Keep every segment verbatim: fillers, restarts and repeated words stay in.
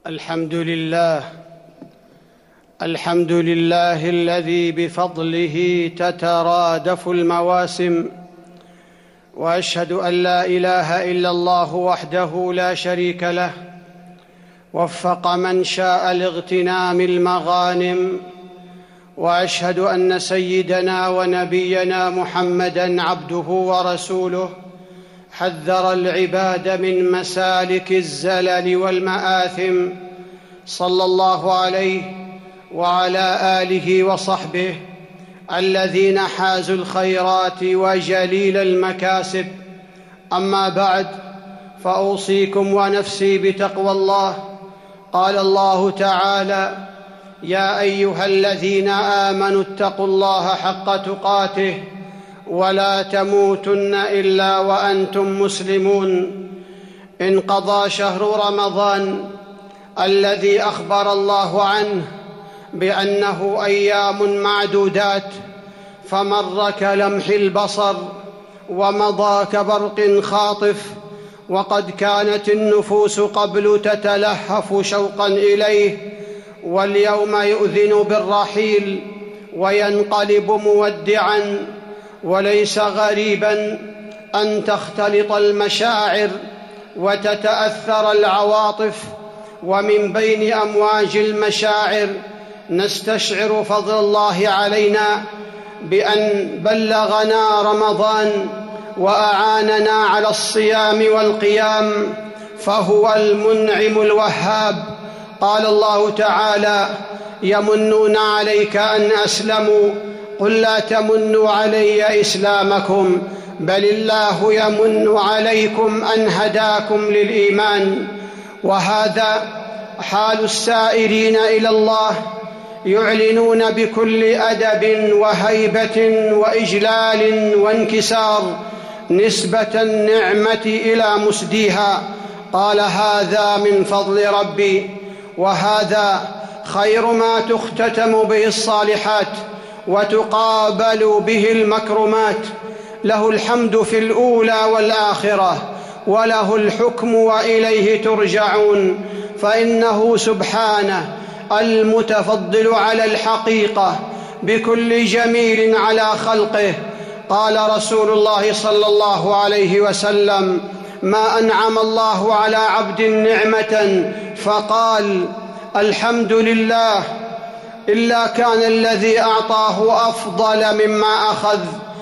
الحمد لله الحمد لله الذي بفضله تترادف المواسم، واشهد ان لا اله الا الله وحده لا شريك له، وفق من شاء لاغتنام المغانم، واشهد ان سيدنا ونبينا محمدًا عبده ورسوله حذر العباد من مسالك الزلل والمآثم، صلى الله عليه وعلى آله وصحبه الذين حازوا الخيرات وجليل المكاسب. أما بعد، فأوصيكم ونفسي بتقوى الله. قال الله تعالى: يا أيها الذين آمنوا اتقوا الله حق تقاته ولا تموتن إلا وأنتم مسلمون. انقضى شهر رمضان الذي أخبر الله عنه بأنه أيام معدودات، فمر كلمح البصر ومضى كبرق خاطف، وقد كانت النفوس قبل تتلهف شوقا إليه، واليوم يؤذن بالرحيل وينقلب مودعا. وليس غريبا أن تختلط المشاعر وتتأثر العواطف، ومن بين أمواج المشاعر نستشعر فضل الله علينا بأن بلغنا رمضان وأعاننا على الصيام والقيام، فهو المنعم الوهاب. قال الله تعالى: يمنون عليك أن أسلموا، قل لا تمنوا علي إسلامكم، بل الله يمن عليكم أن هداكم للإيمان. وهذا حال السائرين إلى الله، يعلنون بكل أدب وهيبة وإجلال وانكسار نسبة النعمة إلى مسديها. قال: هذا من فضل ربي، وهذا خير ما تختتم به الصالحات وتقابل به المكرمات. له الحمد في الأولى والآخرة، وله الحكم وإليه ترجعون، فإنه سبحانه المتفضل على الحقيقة بكل جميل على خلقه. قال رسول الله صلى الله عليه وسلم: ما أنعم الله على عبد نعمة فقال الحمد لله إلا كان الذي أعطاه أفضل مما أخذ.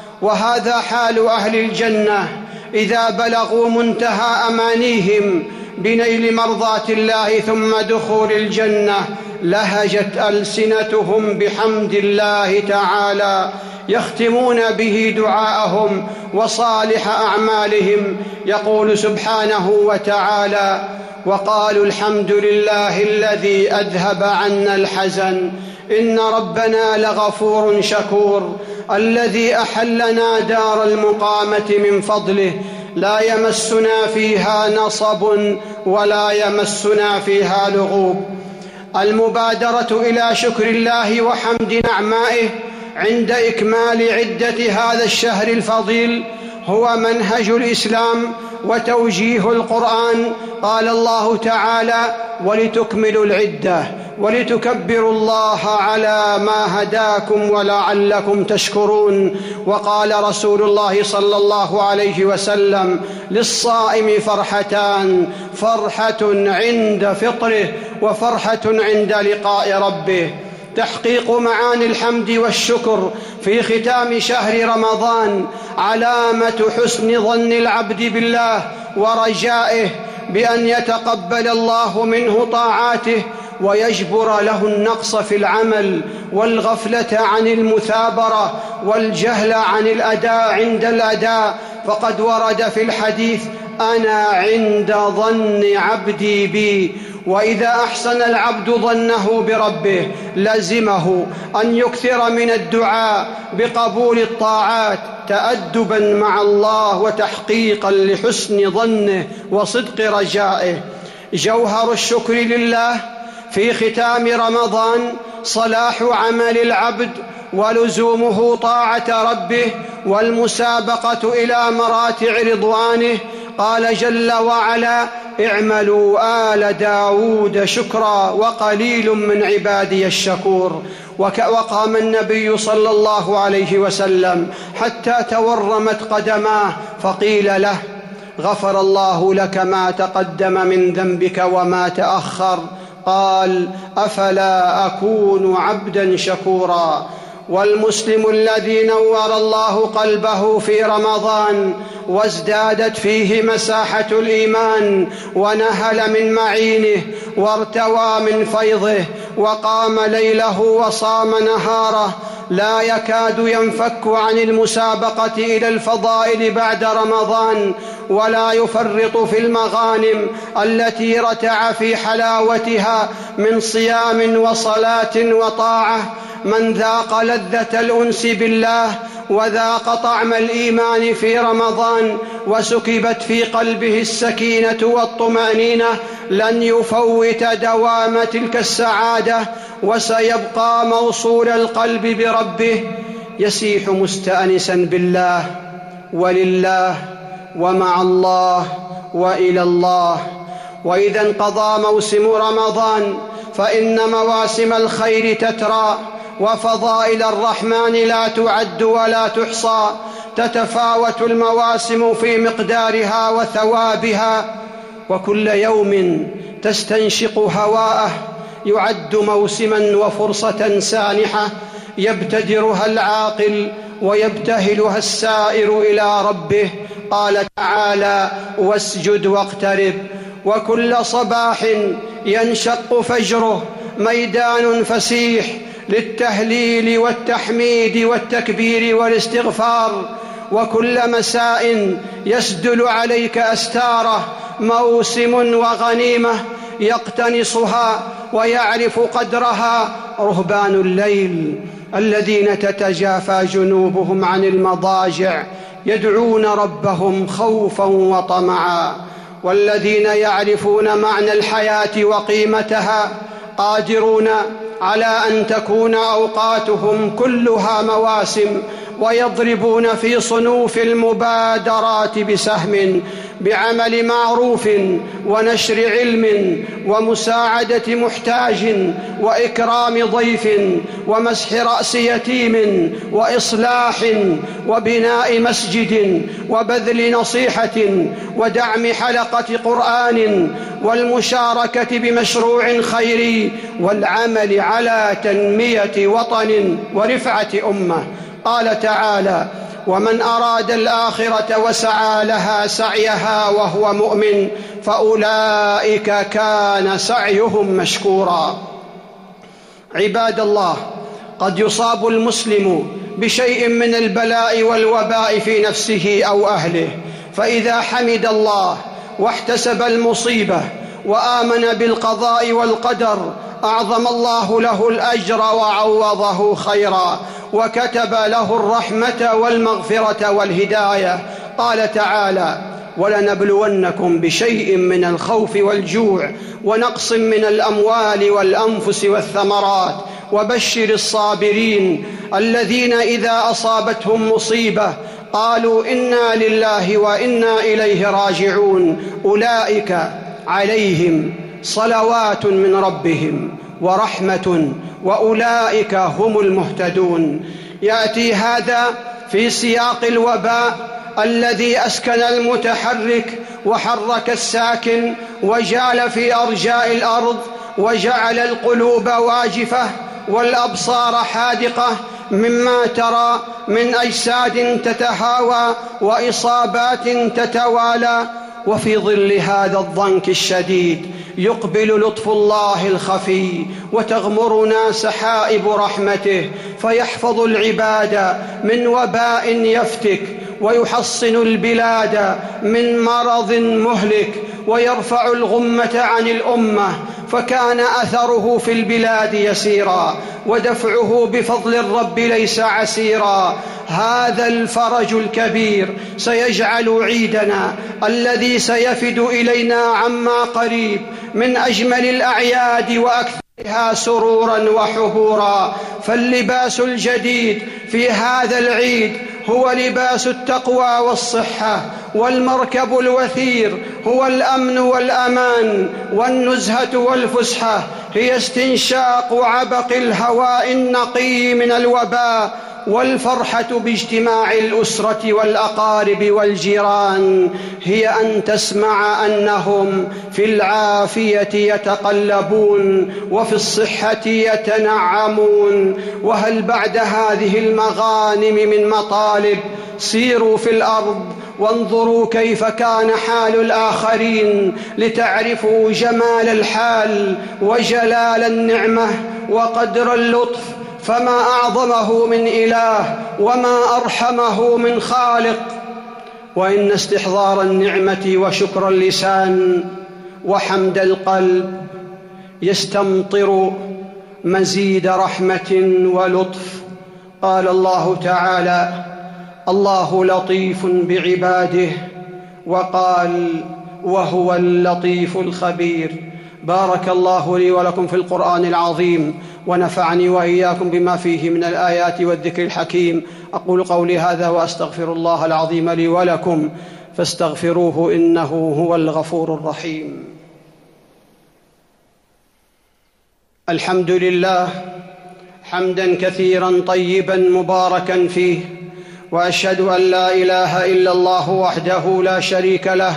وهذا حال أهل الجنة إذا بلغوا منتهى أمانيهم بنيل مرضات الله ثم دخول الجنة، لهجت ألسنتهم بحمد الله تعالى، يختمون به دعاءهم وصالح أعمالهم. يقول سبحانه وتعالى: وقالوا الحمد لله الذي أذهب عنا الحزن إن ربنا لغفور شكور، الذي أحلنا دار المقامة من فضله، لا يمسنا فيها نصب ولا يمسنا فيها لغوب. المبادرة إلى شكر الله وحمد نعمائه عند إكمال عدة هذا الشهر الفضيل هو منهج الإسلام وتوجيه القرآن. قال الله تعالى: ولتكملوا العدة ولتكبروا الله على ما هداكم ولعلكم تشكرون. وقال رسول الله صلى الله عليه وسلم: للصائم فرحتان، فرحة عند فطره وفرحة عند لقاء ربه. تحقيق معاني الحمد والشكر في ختام شهر رمضان علامة حسن ظن العبد بالله ورجائه بأن يتقبل الله منه طاعاته ويجبر له النقص في العمل والغفلة عن المثابرة والجهل عن الأداء عند الأداء. فقد ورد في الحديث: أنا عند ظن عبدي بي. وإذا أحسن العبد ظنه بربه لزمه أن يكثر من الدعاء بقبول الطاعات تأدبا مع الله وتحقيقا لحسن ظنه وصدق رجائه. جوهر الشكر لله في ختام رمضان صلاح عمل العبد ولزومه طاعة ربه والمسابقة إلى مراتع رضوانه. قال جل وعلا: اعملوا آل داود شكرا وقليل من عبادي الشكور. وقام النبي صلى الله عليه وسلم حتى تورمت قدماه فقيل له: غفر الله لك ما تقدم من ذنبك وما تأخر. قال: أفلا أكون عبدا شكورا. والمسلم الذي نور الله قلبه في رمضان وازدادت فيه مساحة الإيمان ونهل من معينه وارتوى من فيضه وقام ليله وصام نهاره، لا يكاد ينفك عن المسابقة إلى الفضائل بعد رمضان، ولا يفرط في المغانم التي رتع في حلاوتها من صيام وصلاة وطاعة. من ذاق لذة الأنس بالله وذاق طعم الإيمان في رمضان وسكبت في قلبه السكينة والطمأنينة لن يفوت دوام تلك السعادة، وسيبقى موصول القلب بربه، يسيح مستأنسا بالله ولله ومع الله وإلى الله. وإذا انقضى موسم رمضان فإن مواسم الخير تترى، وفضائل الرحمن لا تعد ولا تحصى، تتفاوت المواسم في مقدارها وثوابها، وكل يوم تستنشق هواءه يعد موسما وفرصة سانحة يبتدرها العاقل ويبتهلها السائر إلى ربه. قال تعالى: واسجد واقترب. وكل صباح ينشق فجره ميدان فسيح للتهليل والتحميد والتكبير والاستغفار، وكل مساء يسدل عليك أستاره موسم وغنيمة يقتنصها ويعرف قدرها رهبان الليل الذين تتجافى جنوبهم عن المضاجع يدعون ربهم خوفا وطمعا، والذين يعرفون معنى الحياة وقيمتها قادرون على أن تكون أوقاتهم كلها مواسم، ويضربون في صنوف المبادرات بسهم بعمل معروف ونشر علم ومساعدة محتاج وإكرام ضيف ومسح رأس يتيم وإصلاح وبناء مسجد وبذل نصيحة ودعم حلقة قرآن والمشاركة بمشروع خيري والعمل على تنمية وطن ورفعة أمة. قال تعالى: ومن أراد الآخرة وسعى لها سعيها وهو مؤمن فأولئك كان سعيهم مشكورا. عباد الله، قد يصاب المسلم بشيء من البلاء والوباء في نفسه أو أهله، فإذا حمد الله واحتسب المصيبة وآمن بالقضاء والقدر أعظم الله له الأجر وعوضه خيرا وكتب له الرحمة والمغفرة والهداية. قال تعالى: ولنبلونكم بشيء من الخوف والجوع ونقص من الأموال والأنفس والثمرات وبشر الصابرين الذين إذا أصابتهم مصيبة قالوا إنا لله وإنا إليه راجعون أولئك عليهم صلوات من ربهم ورحمة وأولئك هم المهتدون. يأتي هذا في سياق الوباء الذي أسكن المتحرك وحرك الساكن وجال في أرجاء الأرض وجعل القلوب واجفة والأبصار حادقة مما ترى من أجساد تتهاوى وإصابات تتوالى. وفي ظل هذا الضنك الشديد يقبل لطف الله الخفي وتغمرنا سحائب رحمته فيحفظ العباد من وباء يفتك ويحصن البلاد من مرض مهلك ويرفع الغمة عن الأمة، فكان أثره في البلاد يسيرا ودفعه بفضل الرب ليس عسيرا. هذا الفرج الكبير سيجعل عيدنا الذي سيفد إلينا عما قريب من أجمل الأعياد وأكثرها بها سرورا وحبورا. فاللباس الجديد في هذا العيد هو لباس التقوى والصحة، والمركب الوثير هو الأمن والأمان، والنزهة والفسحة هي استنشاق عبق الهواء النقي من الوباء، والفرحة باجتماع الأسرة والأقارب والجيران هي أن تسمع أنهم في العافية يتقلبون وفي الصحة يتنعمون. وهل بعد هذه المغانم من مطالب؟ سيروا في الأرض وانظروا كيف كان حال الآخرين لتعرفوا جمال الحال وجلال النعمة وقدر اللطف. فما أعظمه من إله وما أرحمه من خالق. وإن استحضار النعمة وشكر اللسان وحمد القلب يستمطر مزيد رحمة ولطف. قال الله تعالى: الله لطيف بعباده، وقال: وهو اللطيف الخبير. بارك الله لي ولكم في القرآن العظيم، ونفعني وإياكم بما فيه من الآيات والذكر الحكيم. أقول قولي هذا وأستغفر الله العظيم لي ولكم، فاستغفروه إنه هو الغفور الرحيم. الحمد لله حمدا كثيرا طيبا مباركا فيه، وأشهد أن لا إله إلا الله وحده لا شريك له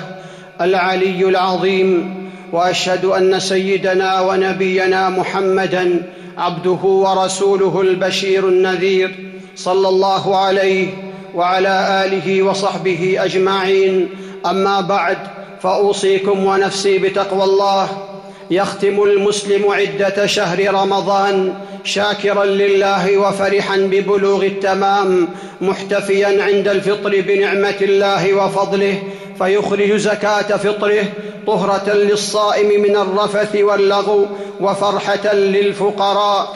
العلي العظيم، وأشهد أن سيدنا ونبينا محمدًا عبده ورسوله البشير النذير، صلى الله عليه وعلى آله وصحبه أجمعين. أما بعد، فأوصيكم ونفسي بتقوى الله. يختم المسلم عدة شهر رمضان شاكرا لله وفرحا ببلوغ التمام، محتفيا عند الفطر بنعمة الله وفضله، فيخرج زكاة فطره طهرة للصائم من الرفث واللغو وفرحة للفقراء.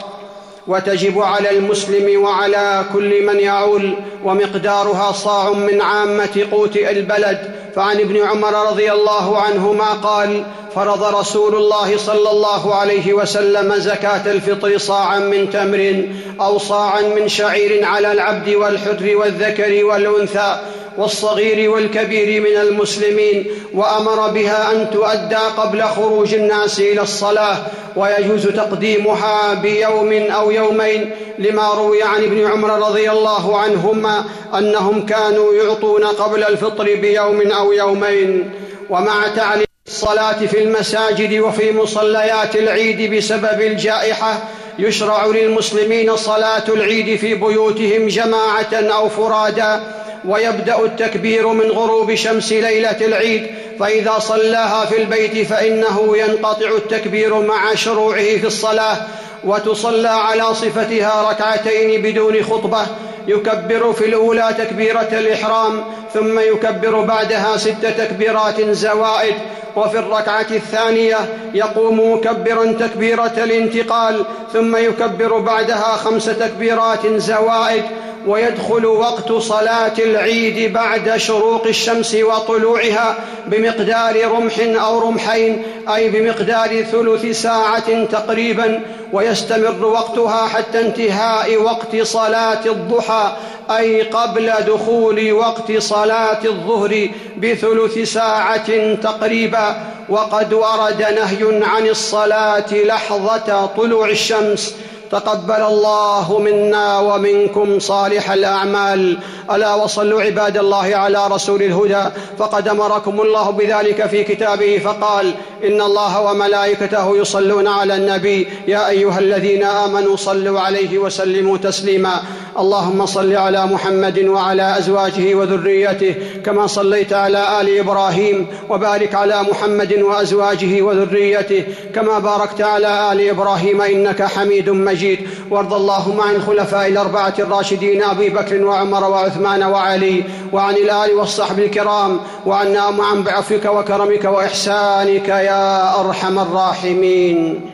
وتجب على المسلم وعلى كل من يعول، ومقدارها صاع من عامة قوت البلد. فعن ابن عمر رضي الله عنهما قال: فرض رسول الله صلى الله عليه وسلم زكاة الفطر صاعا من تمر أو صاعا من شعير على العبد والحر والذكر والأنثى والصغير والكبير من المسلمين، وأمر بها أن تؤدى قبل خروج الناس إلى الصلاة، ويجوز تقديمها بيوم أو يومين، لما روي عن ابن عمر رضي الله عنهما أنهم كانوا يعطون قبل الفطر بيوم أو يومين. ومع تعليم الصلاة في المساجد وفي مصليات العيد بسبب الجائحة، يشرع للمسلمين صلاة العيد في بيوتهم جماعة أو فرادا، ويبدأ التكبير من غروب شمس ليلة العيد، فإذا صلاها في البيت فإنه ينقطع التكبير مع شروعه في الصلاة، وتصلى على صفتها ركعتين بدون خطبة. يكبر في الأولى تكبيرة الإحرام، ثم يكبر بعدها ست تكبيرات زوائد، وفي الركعة الثانية يقوم مكبرا تكبيرة الانتقال، ثم يكبر بعدها خمس تكبيرات زوائد. ويدخل وقت صلاة العيد بعد شروق الشمس وطلوعها بمقدار رمح أو رمحين، أي بمقدار ثلث ساعة تقريبا، ويستمر وقتها حتى انتهاء وقت صلاة الضحى، أي قبل دخول وقت صلاة الظهر بثلث ساعة تقريبا. وقد ورد نهي عن الصلاة لحظة طلوع الشمس. تقبل الله منا ومنكم صالح الأعمال. ألا وصلوا عباد الله على رسول الهدى، فقد أمركم الله بذلك في كتابه فقال: إن الله وملائكته يصلون على النبي يا أيها الذين آمنوا صلوا عليه وسلموا تسليما. اللهم صل على محمد وعلى أزواجه وذريته كما صليت على آل إبراهيم، وبارك على محمد وأزواجه وذريته كما باركت على آل إبراهيم إنك حميد مجيد. وارض اللهم عن الخلفاء الأربعة الراشدين أبي بكر وعمر وعثمان وعلي، وعن الآل والصحب الكرام، وعنا معا بعفوك وكرمك وإحسانك يا أرحم الراحمين.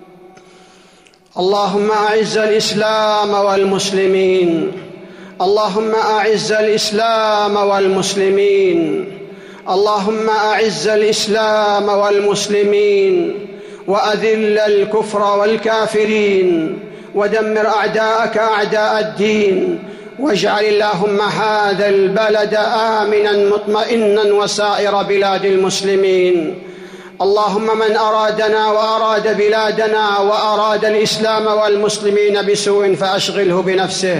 اللهم أعز الإسلام والمسلمين، اللهم أعز الإسلام والمسلمين، اللهم أعز الإسلام والمسلمين، وأذل الكفر والكافرين ودمر أعداءك أعداء الدين، واجعل اللهم هذا البلد آمنا مطمئنا وسائر بلاد المسلمين. اللهم من أرادنا وأراد بلادنا وأراد الإسلام والمسلمين بسوء فأشغله بنفسه،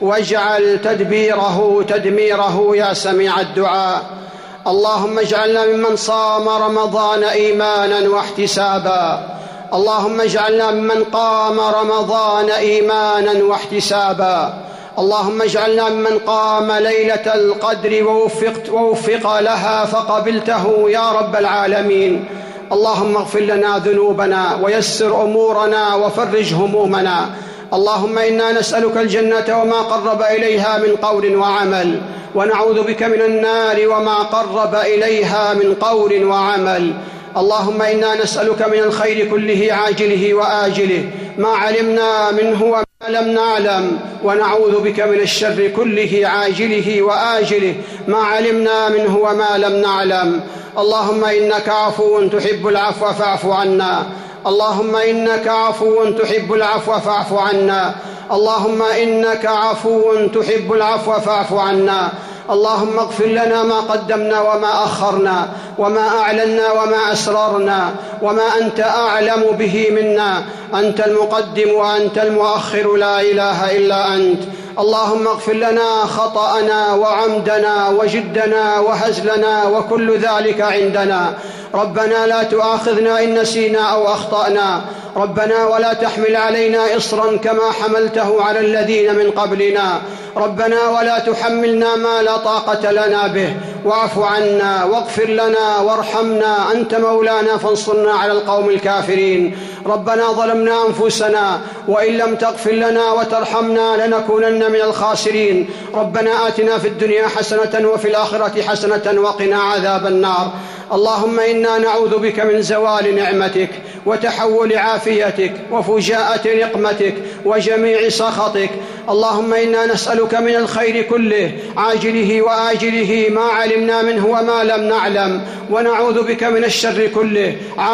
واجعل تدبيره تدميره يا سميع الدعاء. اللهم اجعلنا ممن صام رمضان إيمانا واحتسابا، اللهم اجعلنا ممن قام رمضان إيمانا واحتسابا، اللهم اجعلنا ممن قام ليلة القدر ووفقت ووفق لها فقبلته يا رب العالمين. اللهم اغفر لنا ذنوبنا ويسر أمورنا وفرج همومنا. اللهم إنا نسألك الجنة وما قرب إليها من قول وعمل، ونعوذ بك من النار وما قرب إليها من قول وعمل. اللهم إنا نسألك من الخير كله عاجله وآجله ما علمنا منه وما لم نعلم، ونعوذ بك من الشر كله عاجله وآجله ما علمنا منه وما لم نعلم. اللهم إنك عفو تحب العفو فاعف عنا، اللهم إنك عفو تحب العفو فاعف عنا، اللهم إنك عفو تحب العفو فاعف عنا. اللهم اغفر لنا ما قدمنا وما أخرنا وما أعلنا وما أسررنا وما أنت أعلم به منا، أنت المقدم وأنت المؤخر، لا إله إلا أنت. اللهم اغفر لنا خطأنا وعمدنا وجدنا وهزلنا وكل ذلك عندنا. ربنا لا تؤاخذنا إن نسينا أو أخطأنا، ربنا ولا تحمل علينا إصرا كما حملته على الذين من قبلنا، ربنا ولا تحملنا ما لا طاقة لنا به، واعف عنا واغفر لنا وارحمنا، أنت مولانا فانصرنا على القوم الكافرين. ربنا ظلمنا أنفسنا وإن لم تغفر لنا وترحمنا لنكونن من الخاسرين. ربنا آتنا في الدنيا حسنة وفي الآخرة حسنة وقنا عذاب النار. اللهم إنا نعوذ بك من زوال نعمتك وتحول عافيتك وفجاءة نقمتك وجميع سخطك. اللهم إنا نسألك من الخير كله عاجله وآجله ما علمنا منه وما لم نعلم، ونعوذ بك من الشر كله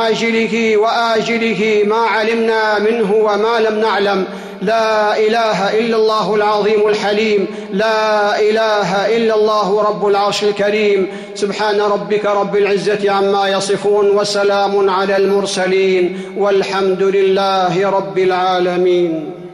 عاجله وآجله ما علمنا منه وما لم نعلم. لا إله إلا الله العظيم الحليم، لا إله إلا الله رب العرش الكريم. سبحان ربك رب العزة عما يصفون، وسلام على المرسلين، والحمد لله رب العالمين.